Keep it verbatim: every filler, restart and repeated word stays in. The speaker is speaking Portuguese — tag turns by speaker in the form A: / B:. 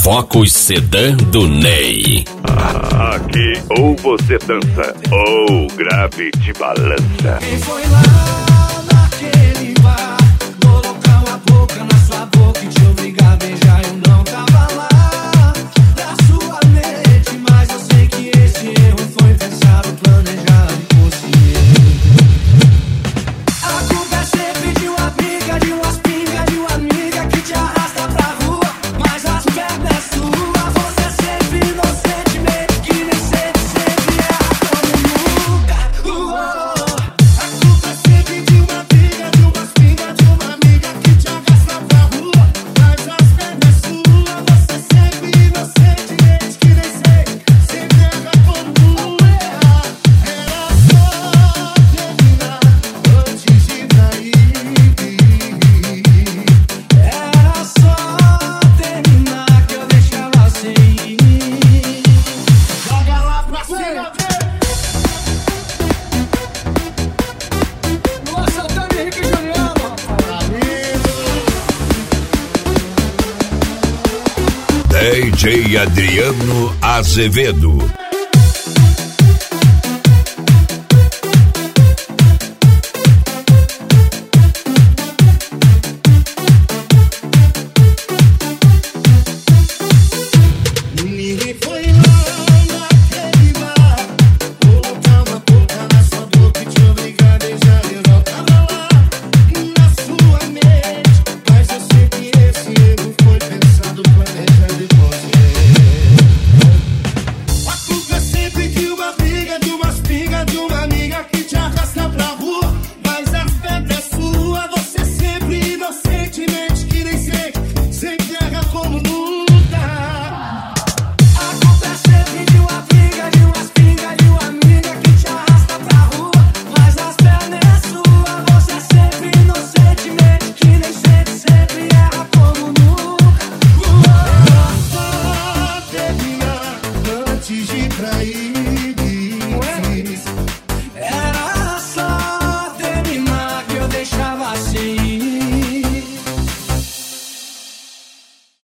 A: Focus Sedan do Ney.
B: Ah, aqui ou você dança ou grave te balança.
C: Quem foi lá naquele bar, colocar uma boca na sua boca e te obrigar a beijar? Eu não tava lá da sua mente, mas eu sei que esse erro foi pensado, planejado e consciente. A culpa é sempre de uma amiga, de umas pingas, de uma amiga que te arrasta pra rua, mas as pernas é sua. Você é sempre inocente, meio que nem sente, sempre erra como nunca. Uou. A culpa é sempre de uma amiga, de umas pingas, de uma amiga que te arrasta pra rua, mas as pernas é sua. Você é sempre inocente, meio que nem sente, sempre erra como nunca. Era só terminar antes de trair. Era só terminar que eu deixava você ir. Joga lá pra cima, nossa, eu também, Henrique Juliano.
A: D J Adriano Azevedo.